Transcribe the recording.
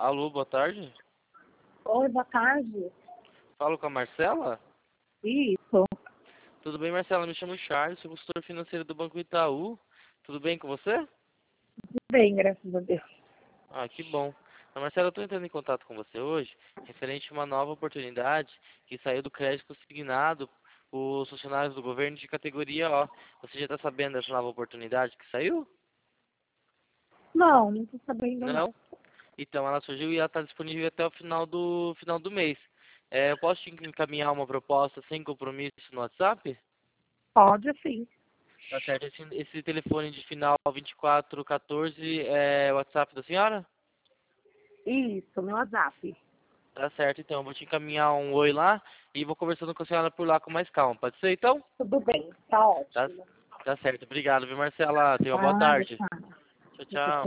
Alô, boa tarde. Oi, boa tarde. Falo com a Marcela? Isso, Tudo bem, Marcela? Me chamo Charles, sou consultor financeiro do Banco Itaú. Tudo bem com você? tudo bem, graças a Deus. Ah, que bom. Marcela, eu estou entrando em contato com você hoje, referente a uma nova oportunidade que saiu do crédito consignado os funcionários do governo de categoria O. Você já está sabendo dessa nova oportunidade que saiu? Não tô sabendo não. Não? Então, ela surgiu e ela está disponível até o final do mês. Eu posso te encaminhar uma proposta sem compromisso no WhatsApp? Pode sim. Tá certo. Esse telefone de final 2414 é o WhatsApp da senhora? Isso, meu WhatsApp. Tá certo, então. Eu vou te encaminhar um oi lá e vou conversando com a senhora por lá com mais calma. Pode ser, então? Tudo bem, tá Tá, ótimo. tá certo. Obrigado, viu, Marcela? Tenha uma boa Ah, tarde. deixa. Tchau, tchau.